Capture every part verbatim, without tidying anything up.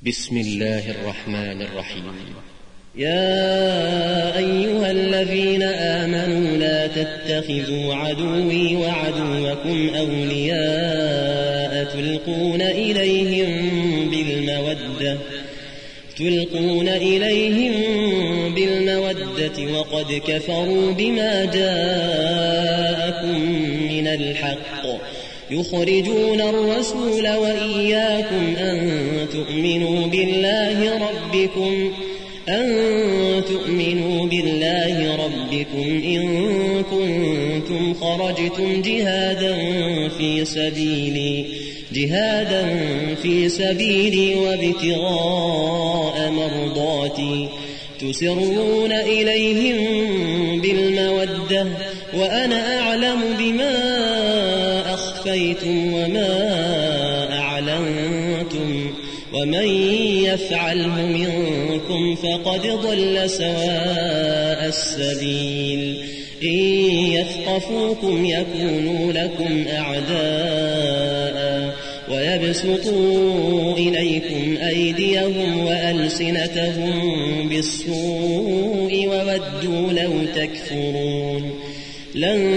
بسم الله الرحمن الرحيم. يا أيها الذين آمنوا لا تتخذوا عدوي وعدوكم أولياء تلقون إليهم بالمودة تلقون إليهم بالمودة وقد كفروا بما جاءكم من الحق يخرجون الرسول وإياكم أن تؤمنوا بالله ربكم أن تؤمنوا بالله ربكم إن كنتم خرجتم جهادا في سبيلي جهادا في سبيلي وابتغاء مرضاتي تسرون إليهم بالمودة وأنا أعلم بما أخفيتم وما أعلنتم ومن يفعله منكم فقد ضل سواء السبيل إن يثقفوكم يكونوا لكم أعداء ويبسطوا إليكم أيديهم وألسنتهم بالسوء وودوا لو تكفرون لن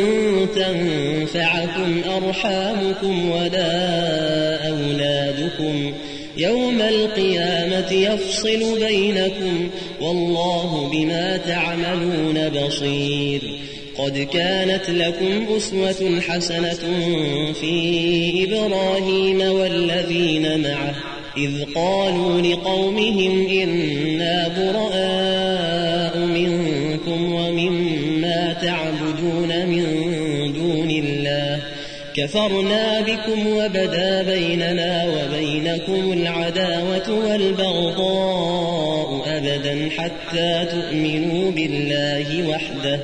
تنفعكم أرحامكم ولا أولادكم يوم القيامة يفصل بينكم والله بما تعملون بصير. قد كانت لكم أسوة حسنة في إبراهيم والذين معه إذ قالوا لقومهم إنا براء منكم ومما تعبدون من دون الله كفرنا بكم وبدا بيننا وبينكم العداوة والبغضاء أبدا حتى تؤمنوا بالله وحده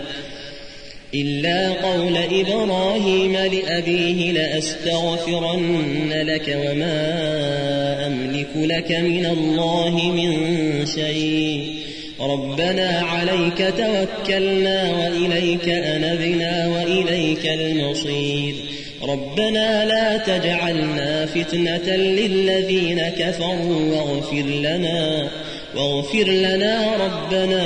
إلا قول إبراهيم لأبيه لأستغفرن لك وما أملك لك من الله من شيء ربنا عليك توكلنا وإليك أنبنا وإليك المصير ربنا لا تجعلنا فتنة للذين كفروا واغفر لنا واغفر لنا ربنا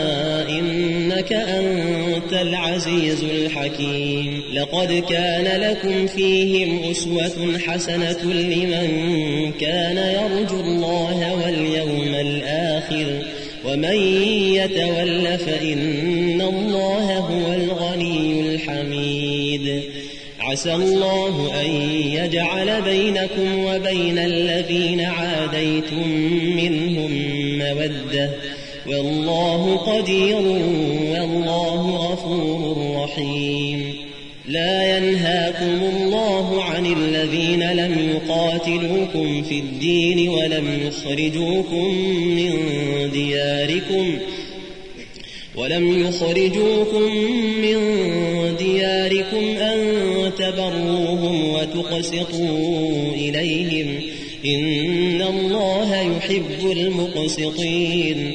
إنك أنت العزيز الحكيم. لقد كان لكم فيهم أسوة حسنة لمن كان يرجو الله واليوم الآخر ومن يتول فإن الله هو الغني الحميد. عسى الله أن يجعل بينكم وبين الذين عاديتم منهم مودة والله قدير والله غفور رحيم. لا ينهاكم الله عن الذين لم يقاتلوكم في الدين ولم يخرجوكم من دياركم ولم يخرجوكم من دياركم أن تبروهم وتقسطوا إليهم إن الله يحب المقسطين.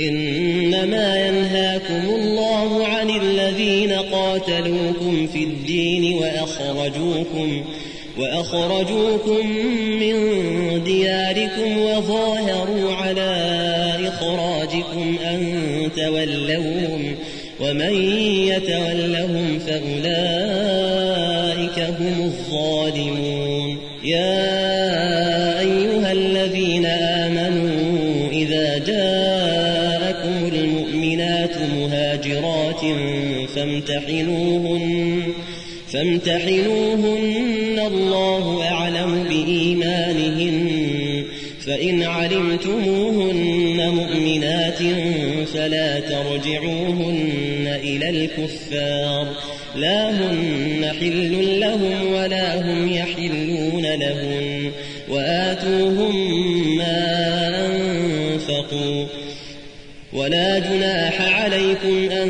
إنما ينهاكم الله عن الذين قاتلوكم في الدين وأخرجوكم وأخرجوكم من دياركم وظاهروا على إخراجكم أن تولوهم ومن يتولهم فأولئك هم الظالمون. يا أيها الذين آمنوا إذا جاءكم المؤمنات مهاجرات فامتحنوهن فامتحنوهن الله أعلم بإيمانهن فإن علمتموهن مؤمنات فلا ترجعوهن إلى الكفار لا هن حل لهم ولا هم يحلون لهن وآتوهم ما أنفقوا ولا جناح عليكم أن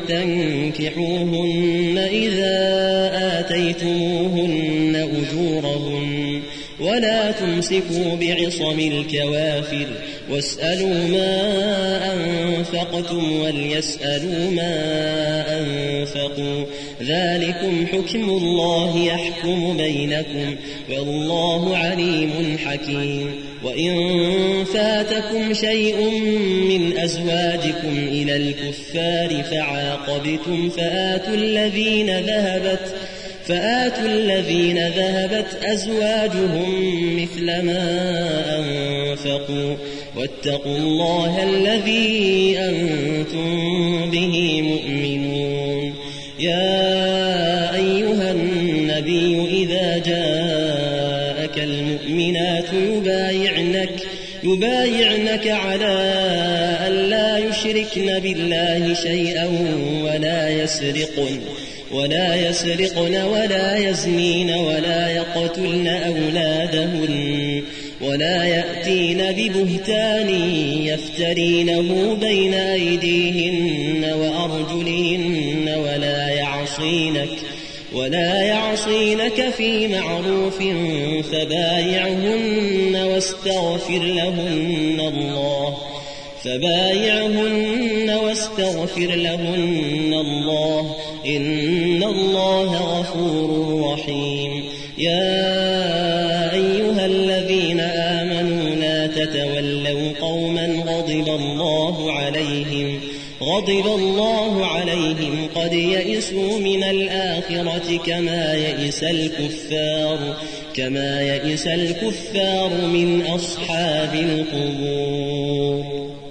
تنكحوهن إذا آتيتموهن أجورهن ولا تمسكوا بعصم الكوافر واسألوا ما أنفقتم وليسألوا ما أنفقوا ذلكم حكم الله يحكم بينكم والله عليم حكيم. وإن فاتكم شيء من أزواجكم إلى الكفار فعاقبتم فآتوا الذين ذهبت فآتوا الذين ذهبت أزواجهم مثل ما أنفقوا واتقوا الله الذي أنتم به مؤمنون. يا أيها النبي إذا جاءك المؤمنات يبايعنك يبايعنك على أن لا يشركن بالله شيئا ولا يسرقن ولا يسرقن ولا يزنين ولا يقتلن أولادهن ولا يأتين ببهتان يفترينه بين أيديهن وأرجلهن ولا يعصينك ولا يعصينك في معروف فبايعهن واستغفر لهن الله فبايعهن واستغفر لهن الله إن الله غفور رحيم. يا أيها الذين آمنوا لا تتولوا قوما غضب الله عليهم غضب الله عليهم قد يئسوا من الآخرة كما يئس الكفار كما يئس الكفار من أصحاب القبور.